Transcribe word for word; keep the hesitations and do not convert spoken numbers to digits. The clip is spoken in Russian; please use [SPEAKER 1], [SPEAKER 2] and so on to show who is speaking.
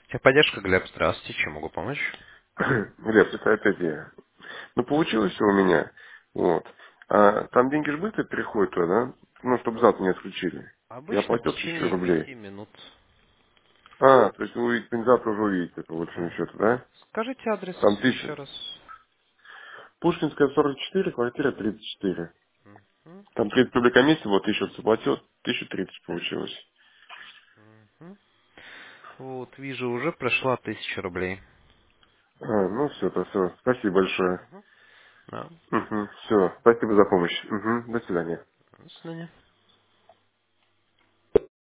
[SPEAKER 1] Техподдержка, Глеб, здравствуйте, чем могу помочь?
[SPEAKER 2] Глеб, это опять я. Ну, получилось всё у меня. Вот. А там деньги ж быстро переходят туда, да? Ну, чтобы завтра не отключили. Я
[SPEAKER 1] Обычно в
[SPEAKER 2] платил тысячу
[SPEAKER 1] течение
[SPEAKER 2] рублей.
[SPEAKER 1] десяти минут.
[SPEAKER 2] А, то есть вы увидите, завтра уже увидите, по большому
[SPEAKER 1] Мгм.
[SPEAKER 2] счету, да?
[SPEAKER 1] Скажите адрес
[SPEAKER 2] Там
[SPEAKER 1] еще
[SPEAKER 2] тысяча.
[SPEAKER 1] раз.
[SPEAKER 2] Пушкинская, сорок четыре, квартира тридцать четыре.
[SPEAKER 1] Мгм.
[SPEAKER 2] Там тридцать рублей комиссия, вот тысячу заплатил, тысяча тридцать получилось.
[SPEAKER 1] Мгм. Вот, вижу, уже прошла тысяча рублей.
[SPEAKER 2] А, ну все, то все. Спасибо большое.
[SPEAKER 1] Мгм. Да.
[SPEAKER 2] Угу, все. Спасибо за помощь. Угу, до свидания.
[SPEAKER 1] До свидания.